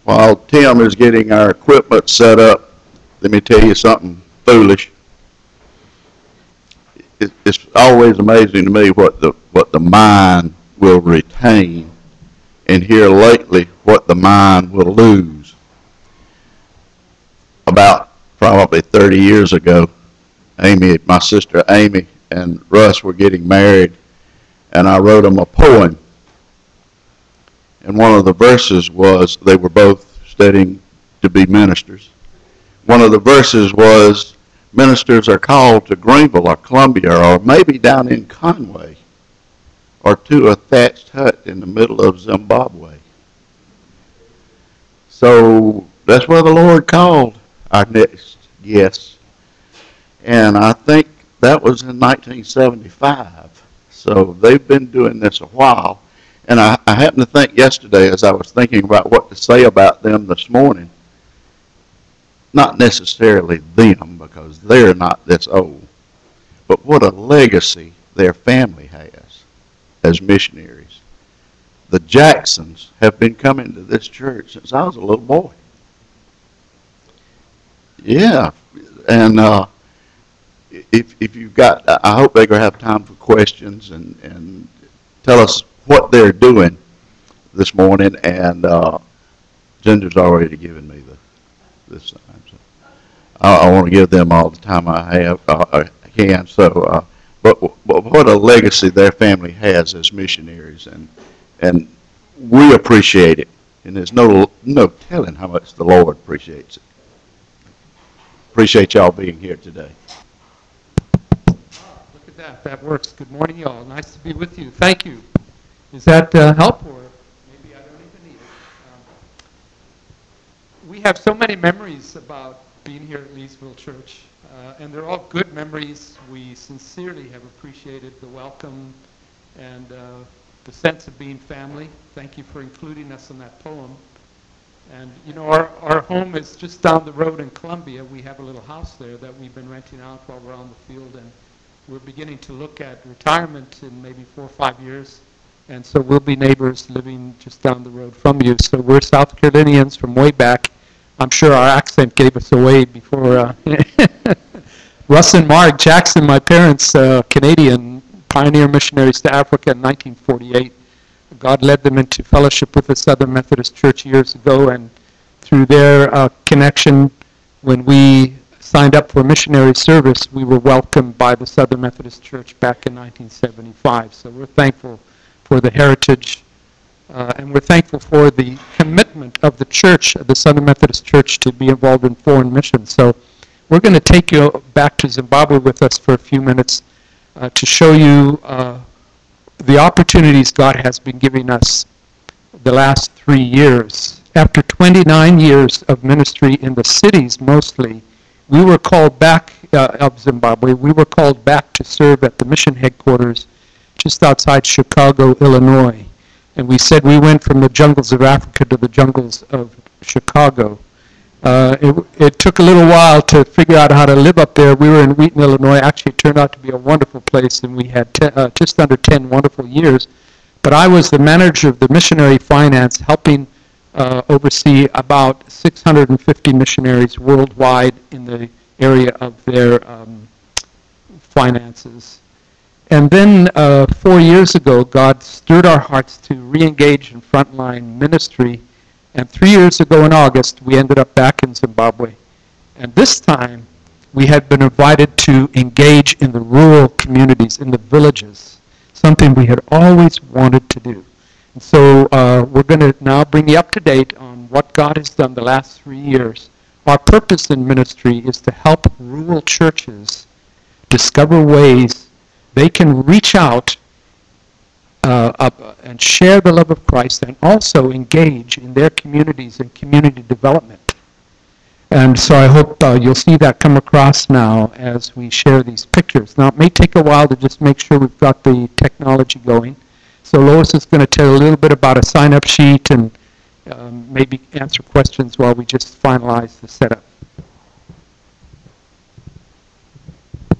While Tim is getting our equipment set up, let me tell you something foolish. It's always amazing to me what the mind will retain, and here lately what the mind will lose. About probably 30 years ago, my sister Amy and Russ were getting married, and I wrote them a poem. And one of the verses was, they were both studying to be ministers. One of the verses was, ministers are called to Greenville or Columbia or maybe down in Conway or to a thatched hut in the middle of Zimbabwe. So that's where the Lord called our next guest. And I think that was in 1975. So they've been doing this a while. And I happened to think yesterday as I was thinking about what to say about them this morning, not necessarily them because they're not this old, but what a legacy their family has as missionaries. The Jacksons have been coming to this church since I was a little boy. Yeah, and if you've got, I hope they're going to have time for questions and tell us what they're doing this morning. And Ginger's already given me this time, so I want to give them all the time I can. So, but what a legacy their family has as missionaries, and we appreciate it. And there's no telling how much the Lord appreciates it. Appreciate y'all being here today. Look at that. That works. Good morning, y'all. Nice to be with you. Thank you. Does that help, or maybe I don't even need it? We have so many memories about being here at Leesville Church, and they're all good memories. We sincerely have appreciated the welcome and the sense of being family. Thank you for including us in that poem. And, you know, our home is just down the road in Columbia. We have a little house there that we've been renting out while we're on the field, and we're beginning to look at retirement in maybe 4 or 5 years. And so we'll be neighbors living just down the road from you. So we're South Carolinians from way back. I'm sure our accent gave us away before. Russ and Mark Jackson, my parents, Canadian, pioneer missionaries to Africa in 1948. God led them into fellowship with the Southern Methodist Church years ago, and through their connection, when we signed up for missionary service, we were welcomed by the Southern Methodist Church back in 1975. So we're thankful for the heritage, and we're thankful for the commitment of the church, the Southern Methodist Church, to be involved in foreign missions. So we're going to take you back to Zimbabwe with us for a few minutes to show you the opportunities God has been giving us the last 3 years. After 29 years of ministry in the cities mostly, we were called back of Zimbabwe. We were called back to serve at the mission headquarters just outside Chicago, Illinois. And we said we went from the jungles of Africa to the jungles of Chicago. It took a little while to figure out how to live up there. We were in Wheaton, Illinois. Actually, it turned out to be a wonderful place, and we had just under 10 wonderful years. But I was the manager of the missionary finance, helping oversee about 650 missionaries worldwide in the area of their finances. And then 4 years ago, God stirred our hearts to re-engage in frontline ministry. And 3 years ago in August, we ended up back in Zimbabwe. And this time, we had been invited to engage in the rural communities, in the villages, something we had always wanted to do. And so we're going to now bring you up to date on what God has done the last 3 years. Our purpose in ministry is to help rural churches discover ways they can reach out and share the love of Christ, and also engage in their communities and community development. And so I hope you'll see that come across now as we share these pictures. Now, it may take a while to just make sure we've got the technology going. So Lois is going to tell you a little bit about a sign-up sheet and maybe answer questions while we just finalize the setup.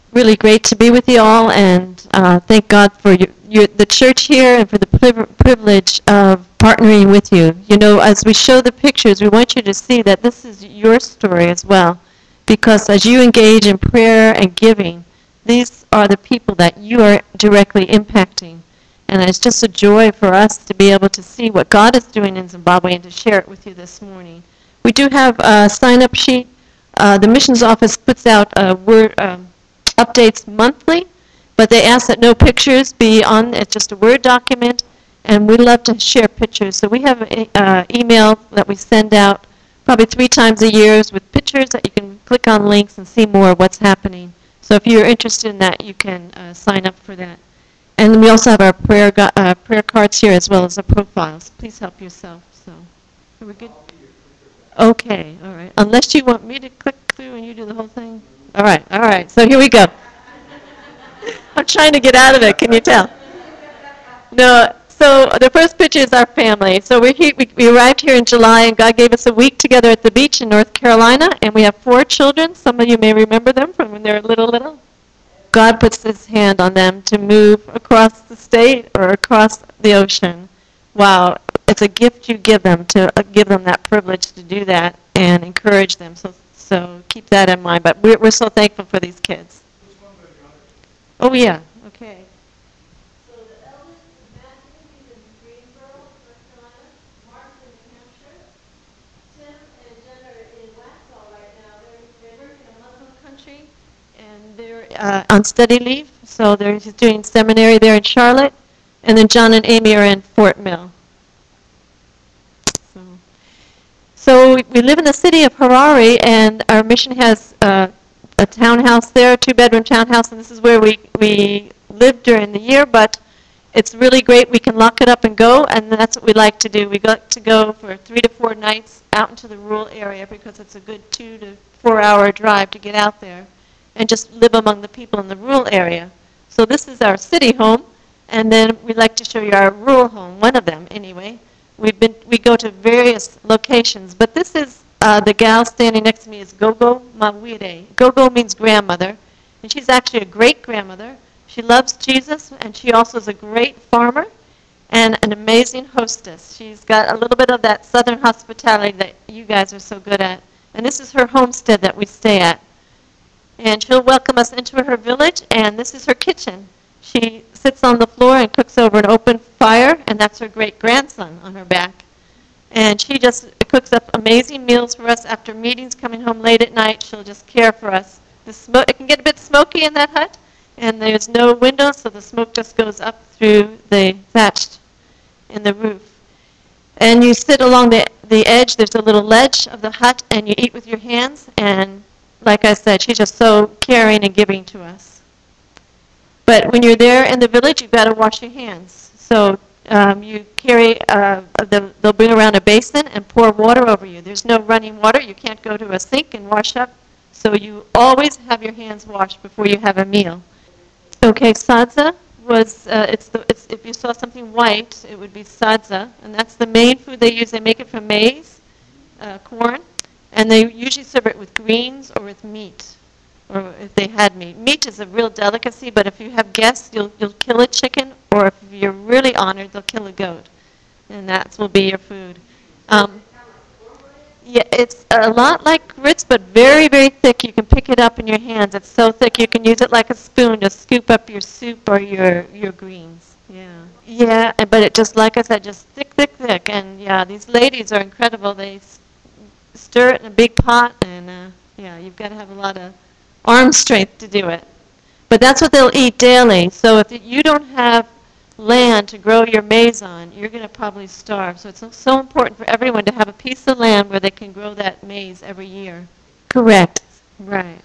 Really great to be with you all, and thank God for the church here and for the privilege of partnering with you. You know, as we show the pictures, we want you to see that this is your story as well, because as you engage in prayer and giving, these are the people that you are directly impacting. And it's just a joy for us to be able to see what God is doing in Zimbabwe and to share it with you this morning. We do have a sign-up sheet. The missions office puts out updates monthly, but they ask that no pictures be on. It's just a Word document, and we love to share pictures. So we have an email that we send out probably 3 times a year with pictures that you can click on links and see more of what's happening. So if you're interested in that, you can sign up for that. And we also have our prayer cards here as well as the profiles. Please help yourself. So, are we good? Okay, all right. Unless you want me to click through and you do the whole thing. All right. So here we go. I'm trying to get out of it. Can you tell? No. So the first picture is our family. So we arrived here in July, and God gave us a week together at the beach in North Carolina, and we have 4 children. Some of you may remember them from when they were little. God puts His hand on them to move across the state or across the ocean. Wow, it's a gift you give them to give them that privilege to do that and encourage them. So keep that in mind. But we're so thankful for these kids. Oh yeah. Okay. So the eldest is Matthew. He's in Greensboro, North Carolina. Mark's in New Hampshire. Tim and Jen are in Waxhaw right now. They're working in a Muslim country, and they're on study leave. So they're just doing seminary there in Charlotte. And then John and Amy are in Fort Mill. So we live in the city of Harare, and our mission has a townhouse there, a 2-bedroom townhouse, and this is where we live during the year, but it's really great. We can lock it up and go, and that's what we like to do. We like to go for 3 to 4 nights out into the rural area because it's a good 2 to 4 hour drive to get out there and just live among the people in the rural area. So this is our city home, and then we'd like to show you our rural home, one of them anyway. We go to various locations, but this is the gal standing next to me is Gogo Mawire. Gogo means grandmother, and she's actually a great-grandmother. She loves Jesus, and she also is a great farmer and an amazing hostess. She's got a little bit of that southern hospitality that you guys are so good at. And this is her homestead that we stay at. And she'll welcome us into her village, and this is her kitchen. She sits on the floor and cooks over an open fire, and that's her great-grandson on her back. And she just cooks up amazing meals for us after meetings, coming home late at night. She'll just care for us. It can get a bit smoky in that hut, and there's no windows, so the smoke just goes up through the thatched in the roof. And you sit along the edge. There's a little ledge of the hut, and you eat with your hands. And like I said, she's just so caring and giving to us. But when you're there in the village, you've got to wash your hands. So you carry, they'll bring around a basin and pour water over you. There's no running water. You can't go to a sink and wash up. So you always have your hands washed before you have a meal. Okay, sadza was, if you saw something white, it would be sadza. And that's the main food they use. They make it from maize, corn. And they usually serve it with greens or with meat. Or if they had meat. Meat is a real delicacy, but if you have guests, you'll kill a chicken, or if you're really honored, they'll kill a goat. And that will be your food. Yeah, it's a lot like grits, but very, very thick. You can pick it up in your hands. It's so thick you can use it like a spoon to scoop up your soup or your greens. Yeah, but it just, like I said, just thick. And yeah, these ladies are incredible. They stir it in a big pot, and yeah, you've got to have a lot of arm strength to do it. But that's what they'll eat daily. So if you don't have land to grow your maize on, you're going to probably starve. So it's so important for everyone to have a piece of land where they can grow that maize every year. Correct. Right.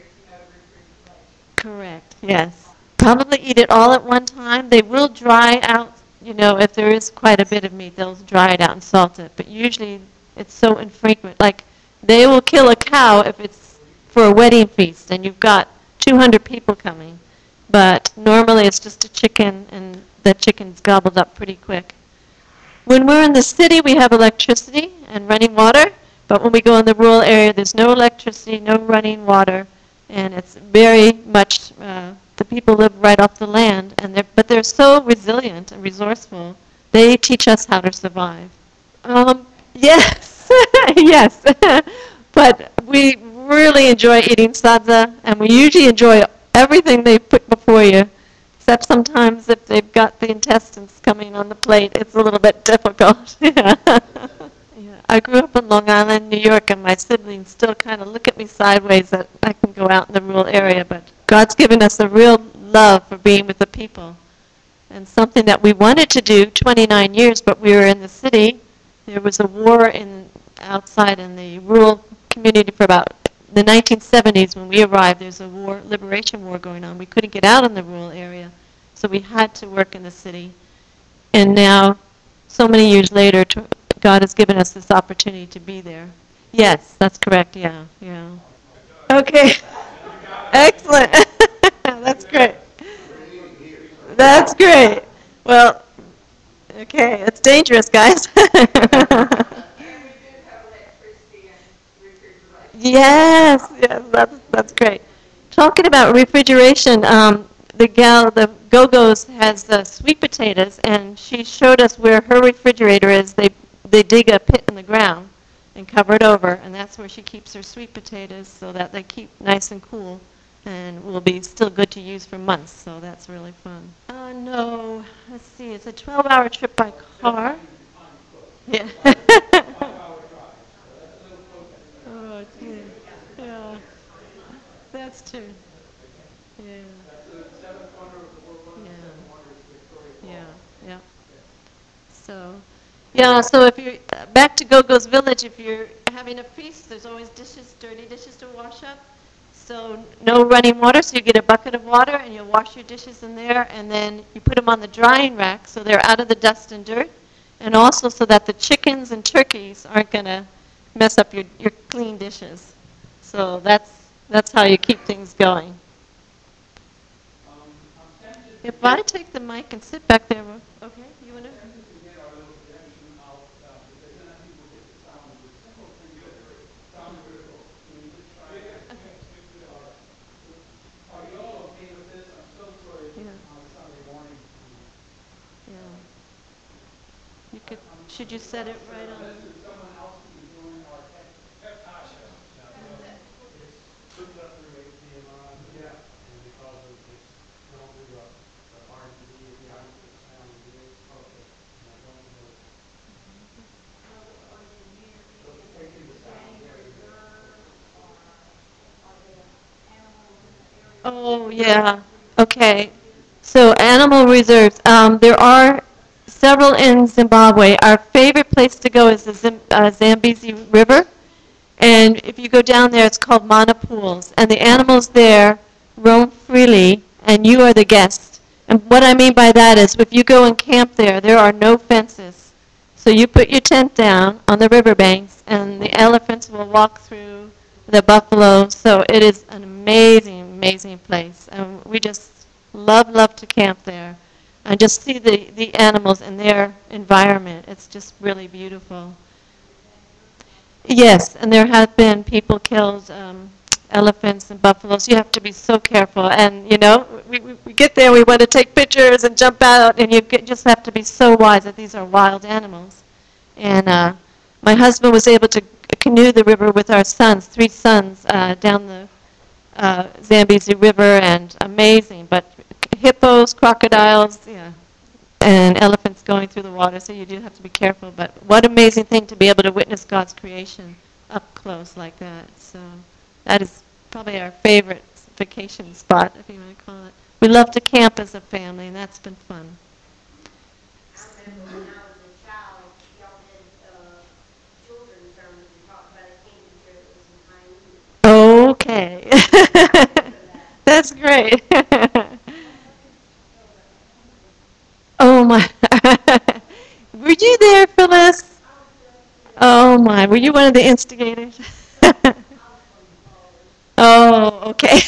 Correct. Yes. Probably eat it all at one time. They will dry out, if there is quite a bit of meat, they'll dry it out and salt it. But usually it's so infrequent. Like they will kill a cow if it's for a wedding feast, and you've got 200 people coming. But normally it's just a chicken, and the chicken's gobbled up pretty quick. When we're in the city, we have electricity and running water, but when we go in the rural area, there's no electricity, no running water, And it's very much, the people live right off the land, but they're so resilient and resourceful. They teach us how to survive. Yes, yes. But we really enjoy eating sadza, and we usually enjoy everything they put before you, except sometimes if they've got the intestines coming on the plate, it's a little bit difficult. Yeah. I grew up in Long Island, New York, and my siblings still kind of look at me sideways that I can go out in the rural area, but God's given us a real love for being with the people. And something that we wanted to do 29 years, but we were in the city. There was a war outside in the rural community for about the 1970s when we arrived. There's a war, liberation war going on. We couldn't get out in the rural area, so we had to work in the city. And now, so many years later, God has given us this opportunity to be there. Yes, that's correct. Yeah, yeah. Okay. Excellent. That's great. That's great. Well, okay, it's dangerous, guys. Yes, yes, that's great. Talking about refrigeration, the Go-Go's has sweet potatoes, and she showed us where her refrigerator is. They dig a pit in the ground and cover it over, and that's where she keeps her sweet potatoes so that they keep nice and cool and will be still good to use for months, so that's really fun. No, let's see, it's a 12-hour trip by car. Yeah. Oh, gee. Yeah. That's true. Yeah. Yeah. Yeah. Yeah. So, yeah, so if you're back to Go-Go's Village, if you're having a feast, there's always dishes, dirty dishes to wash up. So no running water, so you get a bucket of water and you'll wash your dishes in there, and then you put them on the drying rack so they're out of the dust and dirt, and also so that the chickens and turkeys aren't going to mess up your clean dishes. So that's how you keep things going. If I take the mic and sit back there, okay, you want to? Yeah. You could. Should you set it right on? Oh, yeah. Okay. So animal reserves. There are several in Zimbabwe. Our favorite place to go is the Zambezi River. And if you go down there, it's called Mana Pools. And the animals there roam freely, and you are the guest. And what I mean by that is if you go and camp there, there are no fences. So you put your tent down on the riverbanks, and the elephants will walk through, the buffalo. So it is an amazing, amazing place. And we just love to camp there and just see the animals in their environment. It's just really beautiful. Yes, and there have been people killed, elephants and buffaloes. You have to be so careful. And, you know, we get there, we want to take pictures and jump out, and just have to be so wise that these are wild animals. And my husband was able to canoe the river with our sons, 3 sons, down the Zambezi River, and amazing. But hippos, crocodiles, yeah, and elephants going through the water, so you do have to be careful. But what amazing thing to be able to witness God's creation up close like that. So that is probably our favorite vacation spot, if you want to call it. We love to camp as a family, and that's been fun. I remember when I was a child, y'all had children's sermons and talked about a candy that was in Pine. Okay. That's great. Oh my. Were you there, Phyllis? Oh my. Were you one of the instigators? Oh, okay.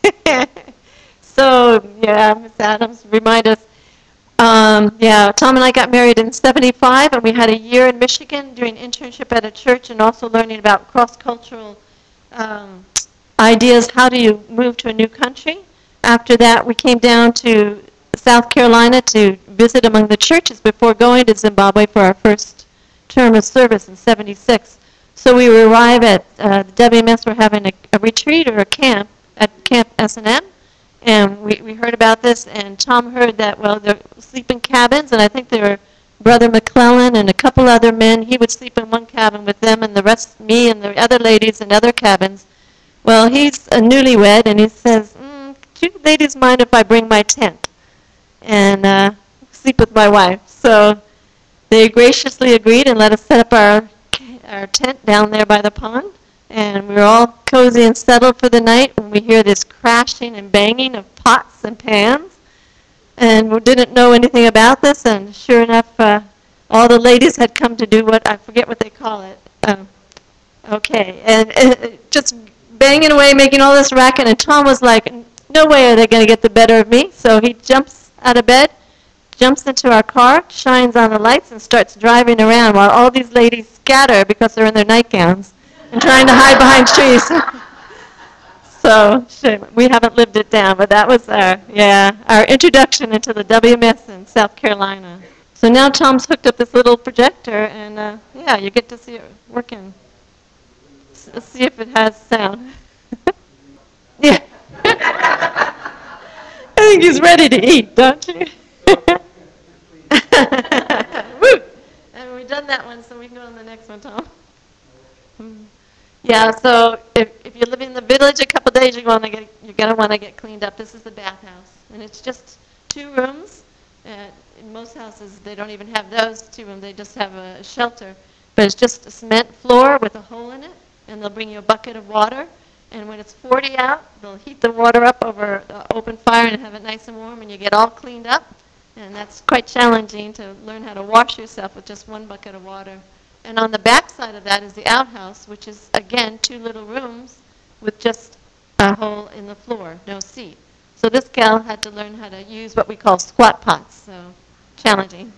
So, yeah, Miss Adams, remind us. Yeah, Tom and I got married in '75, and we had a year in Michigan doing internship at a church and also learning about cross-cultural ideas, how do you move to a new country? After that, we came down to South Carolina to visit among the churches before going to Zimbabwe for our first term of service in '76. So we arrive at the WMS. We're having a retreat or a camp at Camp S&M, and we heard about this. And Tom heard that, well, they're sleeping cabins, and I think they were Brother McClellan and a couple other men. He would sleep in one cabin with them, and the rest, me and the other ladies, in other cabins. Well, he's a newlywed, and he says, "Do you ladies mind if I bring my tent and sleep with my wife?" So they graciously agreed and let us set up our tent down there by the pond. And we were all cozy and settled for the night when we hear this crashing and banging of pots and pans. And we didn't know anything about this, and sure enough, all the ladies had come to do what, I forget what they call it. Okay, and just banging away, making all this racket, and Tom was like, no way are they going to get the better of me. So he jumps out of bed, jumps into our car, shines on the lights, and starts driving around while all these ladies scatter because they're in their nightgowns and trying to hide behind trees. So we haven't lived it down, but that was our introduction into the WMS in South Carolina. So now Tom's hooked up this little projector, and you get to see it working. Let's see if it has sound. Yeah. I think he's ready to eat, don't you? Woo! And we've done that one, so we can go on the next one, Tom. Yeah, so if you live in the village a couple days, you're going to want to get cleaned up. This is the bathhouse, and it's just 2 rooms. In most houses, they don't even have those 2 rooms. They just have a shelter. But it's just a cement floor with a hole in it, and they'll bring you a bucket of water. And when it's 40 out, they'll heat the water up over open fire and have it nice and warm, and you get all cleaned up. And that's quite challenging to learn how to wash yourself with just 1 bucket of water. And on the back side of that is the outhouse, which is, again, 2 little rooms with just a hole in the floor, no seat. So this gal had to learn how to use what we call squat pots, so challenging.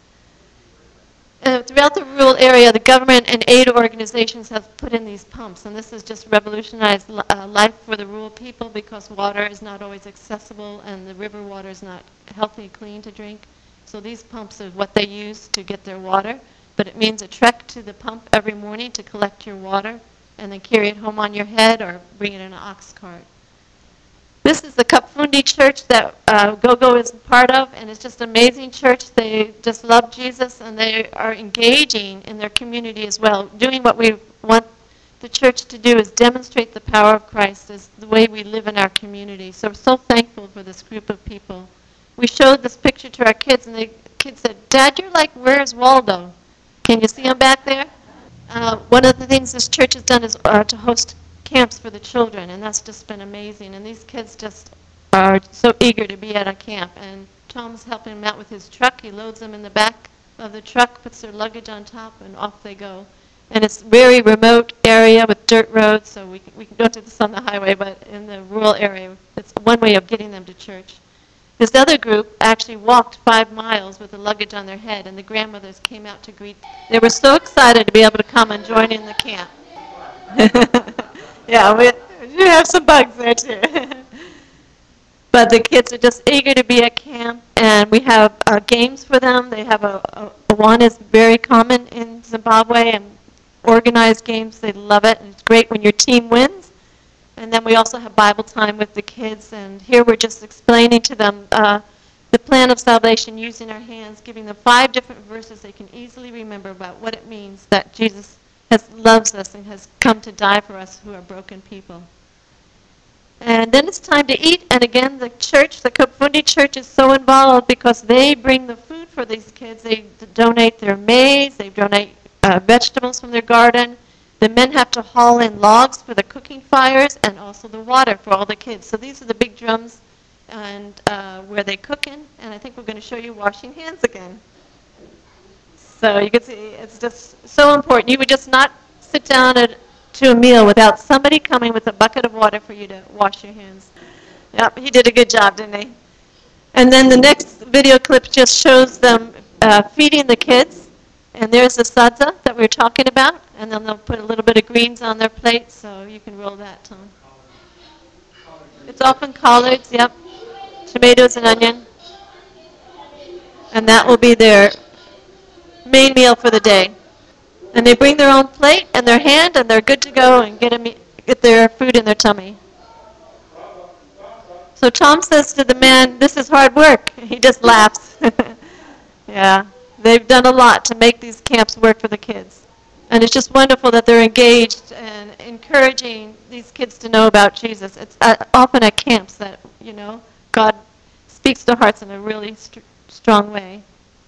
Throughout the rural area, the government and aid organizations have put in these pumps, and this has just revolutionized life for the rural people because water is not always accessible and the river water is not healthy and clean to drink. So these pumps are what they use to get their water. But it means a trek to the pump every morning to collect your water and then carry it home on your head or bring it in an ox cart. This is the Kapfundi church that Gogo is part of, and it's just an amazing church. They just love Jesus, and they are engaging in their community as well. Doing what we want the church to do is demonstrate the power of Christ as the way we live in our community. So we're so thankful for this group of people. We showed this picture to our kids, and the kids said, "Dad, you're like, where's Waldo?" Can you see him back there? One of the things this church has done is to host camps for the children, and that's just been amazing. And these kids just are so eager to be at a camp. And Tom's helping them out with his truck. He loads them in the back of the truck, puts their luggage on top, and off they go. And it's a very remote area with dirt roads, so we can go to this on the highway, but in the rural area, it's one way of getting them to church. This other group actually walked 5 miles with the luggage on their head, and the grandmothers came out to greet. They were so excited to be able to come and join in the camp. Yeah, you have some bugs there too. But the kids are just eager to be at camp, and we have games for them. They have one is very common in Zimbabwe, and organized games. They love it, and it's great when your team wins. And then we also have Bible time with the kids, and here we're just explaining to them the plan of salvation using our hands, giving them 5 different verses they can easily remember about what it means that Jesus loves us and has come to die for us who are broken people. And then it's time to eat, and again, the church, the Kapfundi church, is so involved because they bring the food for these kids. They donate their maize, they donate vegetables from their garden. The men have to haul in logs for the cooking fires and also the water for all the kids. So these are the big drums and where they cook in. And I think we're going to show you washing hands again. So you can see it's just so important. You would just not sit down to a meal without somebody coming with a bucket of water for you to wash your hands. Yep, he did a good job, didn't he? And then the next video clip just shows them feeding the kids. And there's the sadza that we were talking about, and then they'll put a little bit of greens on their plate, so you can roll that, Tom. It's often collards, yep. Tomatoes and onion. And that will be their main meal for the day. And they bring their own plate and their hand, and they're good to go and get their food in their tummy. So Tom says to the man, "This is hard work." He just laughs. Yeah, they've done a lot to make these camps work for the kids. And it's just wonderful that they're engaged and encouraging these kids to know about Jesus. It's often at camps that, God speaks to hearts in a really strong way.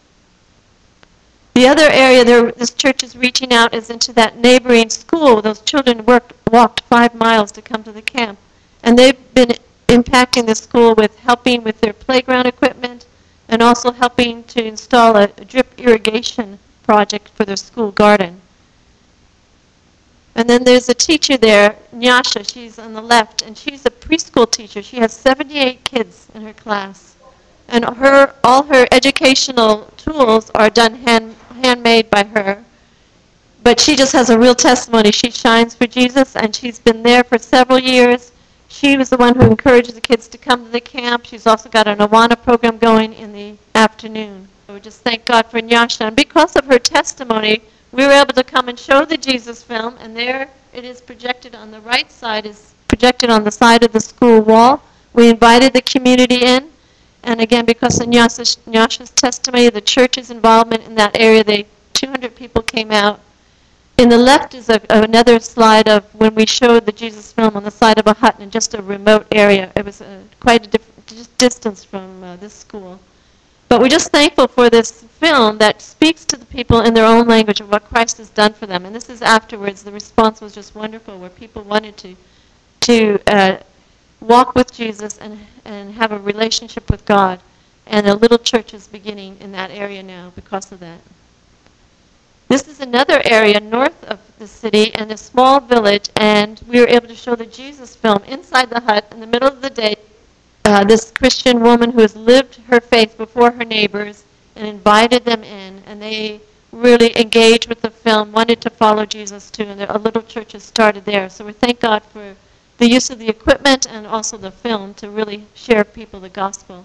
The other area this church is reaching out is into that neighboring school. Those children walked 5 miles to come to the camp. And they've been impacting the school with helping with their playground equipment and also helping to install a drip irrigation project for their school garden. And then there's a teacher there, Nyasha, she's on the left, and she's a preschool teacher. She has 78 kids in her class. And all her educational tools are done handmade by her. But she just has a real testimony. She shines for Jesus, and she's been there for several years. She was the one who encouraged the kids to come to the camp. She's also got an Awana program going in the afternoon. So we just thank God for Nyasha. And because of her testimony, we were able to come and show the Jesus film, and there it is projected on the right side, is projected on the side of the school wall. We invited the community in, and again, because of Nyasha's testimony, the church's involvement in that area, 200 people came out. In the left is another slide of when we showed the Jesus film on the side of a hut in just a remote area. It was quite a distance from this school. But we're just thankful for this film that speaks to the people in their own language of what Christ has done for them. And this is afterwards. The response was just wonderful, where people wanted to walk with Jesus and have a relationship with God. And a little church is beginning in that area now because of that. This is another area north of the city and a small village, and we were able to show the Jesus film inside the hut in the middle of the day. This Christian woman who has lived her faith before her neighbors and invited them in, and they really engaged with the film, wanted to follow Jesus too, and a little church has started there. So we thank God for the use of the equipment and also the film to really share people the gospel.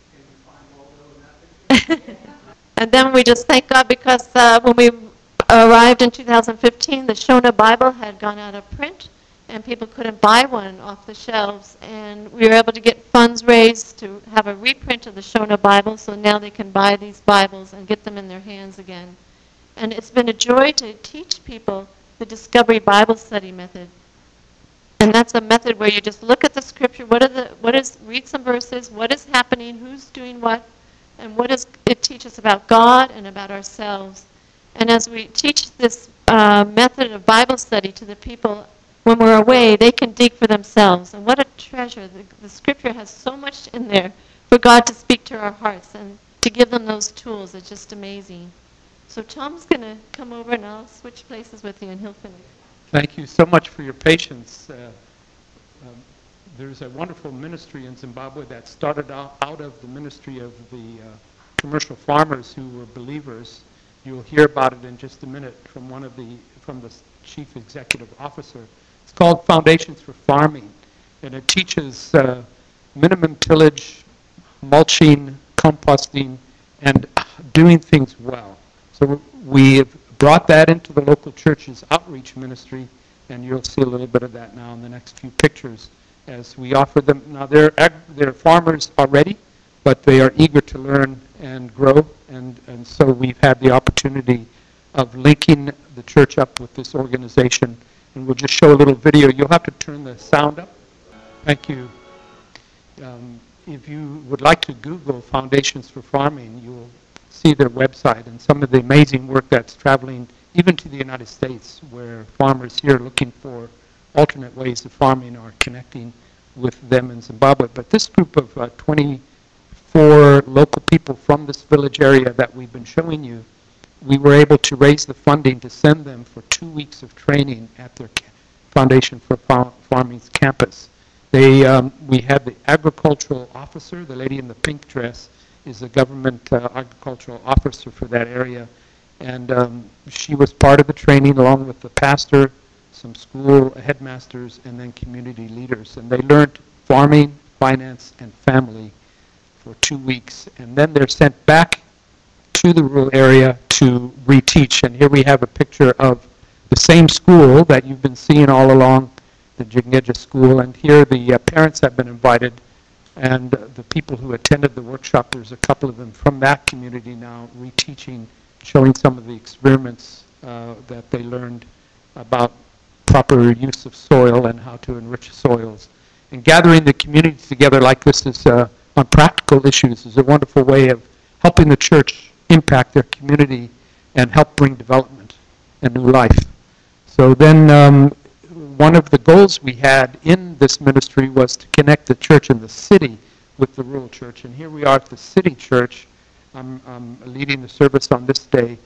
And then we just thank God because when we arrived in 2015, the Shona Bible had gone out of print, and people couldn't buy one off the shelves. And we were able to get funds raised to have a reprint of the Shona Bible, so now they can buy these Bibles and get them in their hands again. And it's been a joy to teach people the Discovery Bible Study method. And that's a method where you just look at the scripture, read some verses, what is happening, who's doing what, and what does it teach us about God and about ourselves. And as we teach this method of Bible study to the people, when we're away, they can dig for themselves. And what a treasure. The scripture has so much in there for God to speak to our hearts and to give them those tools. It's just amazing. So Tom's going to come over, and I'll switch places with you, and he'll finish. Thank you so much for your patience. There's a wonderful ministry in Zimbabwe that started out of the ministry of the commercial farmers who were believers. You'll hear about it in just a minute from the chief executive officer. It's called Foundations for Farming, and it teaches minimum tillage, mulching, composting, and doing things well. So we have brought that into the local church's outreach ministry, and you'll see a little bit of that now in the next few pictures as we offer them. Now they're farmers already, but they are eager to learn and grow, and so we've had the opportunity of linking the church up with this organization, and we'll just show a little video. You'll have to turn the sound up. Thank you. If you would like to Google Foundations for Farming, you'll see their website and some of the amazing work that's traveling even to the United States, where farmers here looking for alternate ways of farming are connecting with them in Zimbabwe. But this group of 24 local people from this village area that we've been showing you, we were able to raise the funding to send them for 2 weeks of training at their Foundation for Farming's campus. We had the agricultural officer, the lady in the pink dress, is the government agricultural officer for that area. And she was part of the training along with the pastor, some school headmasters, and then community leaders. And they learned farming, finance, and family for 2 weeks. And then they're sent back to the rural area to reteach. And here we have a picture of the same school that you've been seeing all along, the Jingeja School. And here the parents have been invited, and the people who attended the workshop, there's a couple of them from that community now reteaching, showing some of the experiments that they learned about proper use of soil and how to enrich soils. And gathering the community together like this is on practical issues is a wonderful way of helping the church impact their community and help bring development and new life. So then one of the goals we had in this ministry was to connect the church in the city with the rural church. And here we are at the city church. I'm leading the service on this day.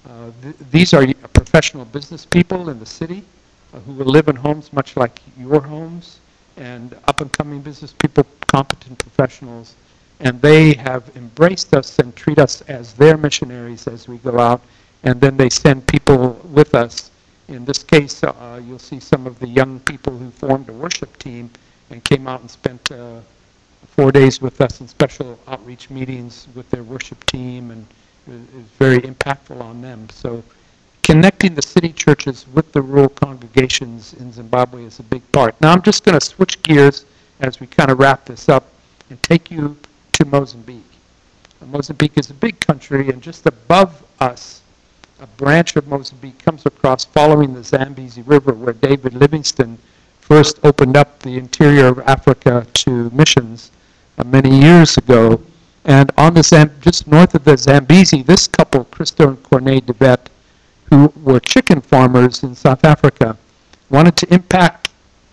These are professional business people in the city who will live in homes much like your homes, and up-and-coming business people, competent professionals. And they have embraced us and treat us as their missionaries as we go out. And then they send people with us. In this case, you'll see some of the young people who formed a worship team and came out and spent 4 days with us in special outreach meetings with their worship team, and it was very impactful on them. So connecting the city churches with the rural congregations in Zimbabwe is a big part. Now I'm just going to switch gears as we kind of wrap this up and take you to Mozambique. Mozambique is a big country, and just above us, a branch of Mozambique comes across following the Zambezi River, where David Livingstone first opened up the interior of Africa to missions many years ago. And on the just north of the Zambezi, this couple, Christo and Corne de Wet, who were chicken farmers in South Africa, wanted to impact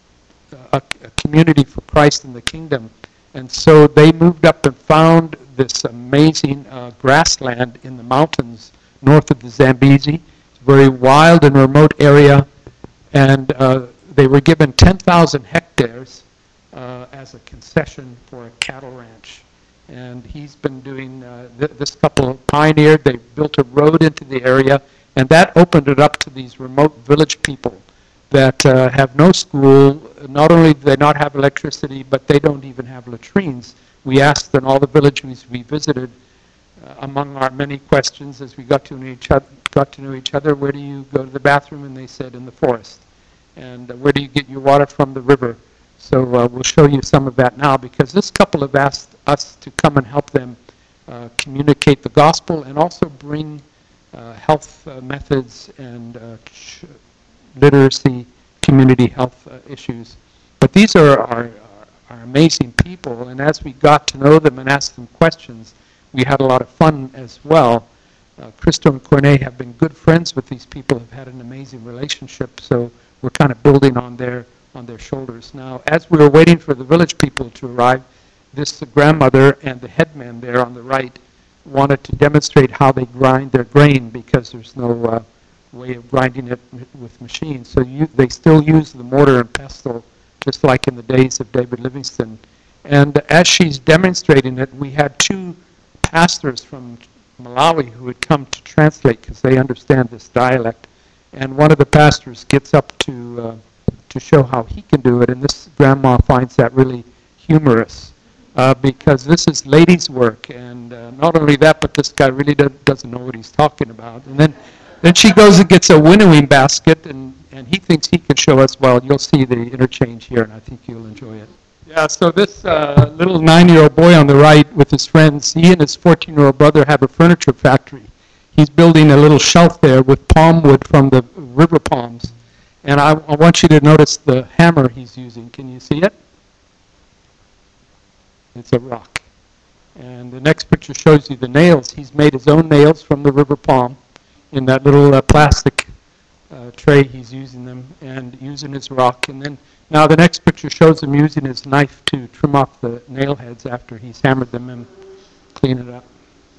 a community for Christ in the kingdom. And so they moved up and found this amazing grassland in the mountains north of the Zambezi. It's a very wild and remote area, and they were given 10,000 hectares as a concession for a cattle ranch. And he's been doing, this couple pioneered, they built a road into the area, and that opened it up to these remote village people that have no school. Not only do they not have electricity, but they don't even have latrines. We asked in all the villages we visited, among our many questions as we got to know each other, where do you go to the bathroom? And they said, in the forest. And where do you get your water from? The river. So we'll show you some of that now, because this couple have asked us to come and help them communicate the gospel and also bring health methods and literacy, community health issues. But these are amazing people, and as we got to know them and asked them questions, we had a lot of fun as well. Christo and Corne have been good friends with these people, have had an amazing relationship, so we're kind of building on their shoulders. Now, as we were waiting for the village people to arrive, this grandmother and the headman there on the right wanted to demonstrate how they grind their grain, because there's no way of grinding it with machines. So they still use the mortar and pestle, just like in the days of David Livingstone. And as she's demonstrating it, we had two pastors from Malawi who had come to translate, because they understand this dialect. And one of the pastors gets up to show how he can do it, and this grandma finds that really humorous, because this is ladies' work, and not only that, but this guy really doesn't know what he's talking about. And then she goes and gets a winnowing basket, and he thinks he can show us. Well, you'll see the interchange here, and I think you'll enjoy it. Yeah, so this little 9-year-old boy on the right with his friends, he and his 14-year-old brother have a furniture factory. He's building a little shelf there with palm wood from the river palms. And I want you to notice the hammer he's using. Can you see it? It's a rock. And the next picture shows you the nails. He's made his own nails from the river palm in that little plastic tray. He's using them and using his rock. And then now the next picture shows him using his knife to trim off the nail heads after he's hammered them and clean it up.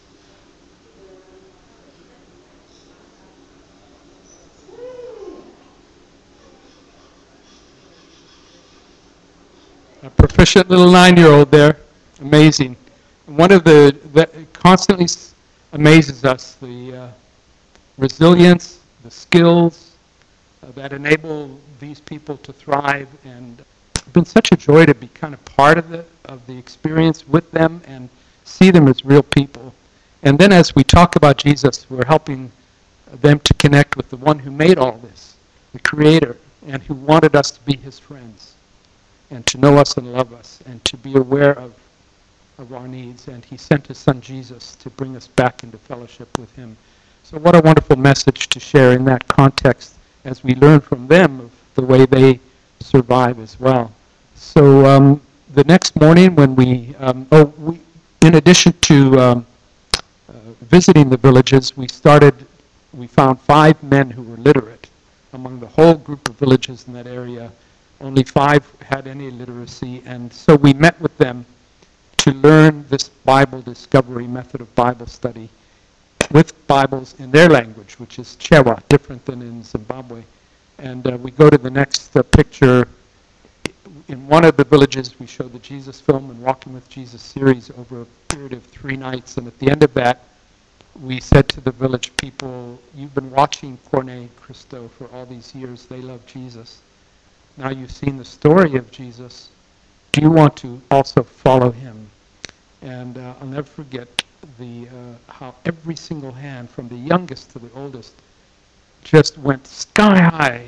A proficient little 9-year-old there, amazing. One of that constantly amazes us, the resilience, the skills that enable these people to thrive and been such a joy to be kind of part of the experience with them and see them as real people. And then as we talk about Jesus, we're helping them to connect with the one who made all this, the Creator, and who wanted us to be his friends and to know us and love us and to be aware of our needs. And he sent his son Jesus to bring us back into fellowship with him. So what a wonderful message to share in that context as we learn from them of the way they survive as well. So the next morning when we in addition to visiting the villages, we found 5 men who were literate. Among the whole group of villages in that area, only 5 had any literacy, and so we met with them to learn this Bible discovery method of Bible study with Bibles in their language, which is Chewa, different than in Zimbabwe. And we go to the next picture. In one of the villages, we show the Jesus film and Walking with Jesus series over a period of 3 nights, and at the end of that, we said to the village people, you've been watching Corne Christo for all these years. They love Jesus. Now you've seen the story of Jesus. Do you want to also follow him? And I'll never forget how every single hand, from the youngest to the oldest, just went sky high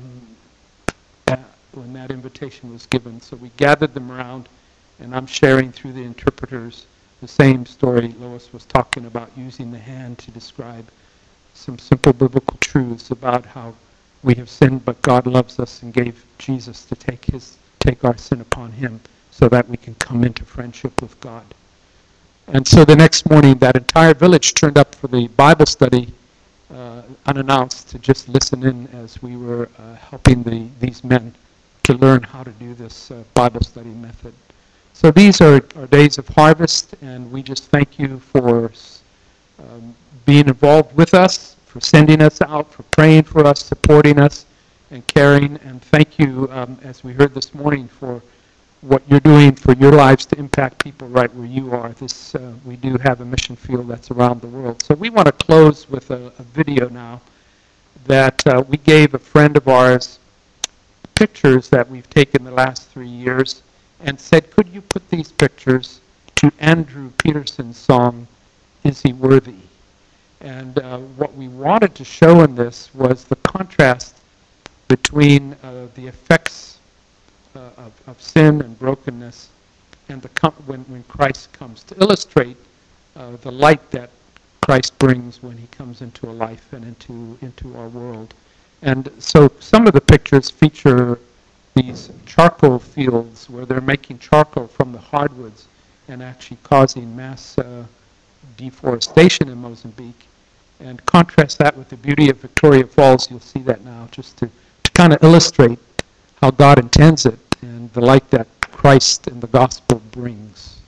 when that invitation was given. So we gathered them around, and I'm sharing through the interpreters the same story Lois was talking about, using the hand to describe some simple biblical truths about how we have sinned, but God loves us and gave Jesus to take our sin upon him so that we can come into friendship with God. And so the next morning, that entire village turned up for the Bible study unannounced to just listen in as we were helping these men to learn how to do this Bible study method. So these are days of harvest, and we just thank you for being involved with us, for sending us out, for praying for us, supporting us, and caring. And thank you, as we heard this morning, for what you're doing for your lives to impact people right where you are. We do have a mission field that's around the world. So we want to close with a video now that we gave a friend of ours pictures that we've taken the last 3 years, and said, could you put these pictures to Andrew Peterson's song, Is He Worthy? And what we wanted to show in this was the contrast between the effects of sin and brokenness and when Christ comes, to illustrate the light that Christ brings when he comes into a life and into our world. And so some of the pictures feature these charcoal fields where they're making charcoal from the hardwoods and actually causing mass deforestation in Mozambique. And contrast that with the beauty of Victoria Falls. You'll see that now, just to kind of illustrate how God intends it and the light that Christ and the gospel brings.